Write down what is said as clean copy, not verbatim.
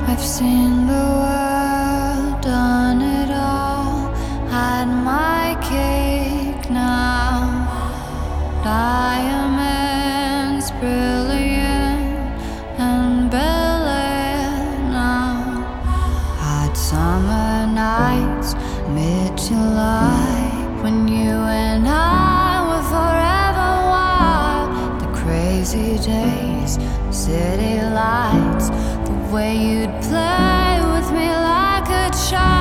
I've seen the world, done it all, had my cake now. Diamonds brilliant and Bel Air now. Hot summer nights, mid-July, when you and I were forever wild. The crazy days, city lights, the way you'd play with me like a child.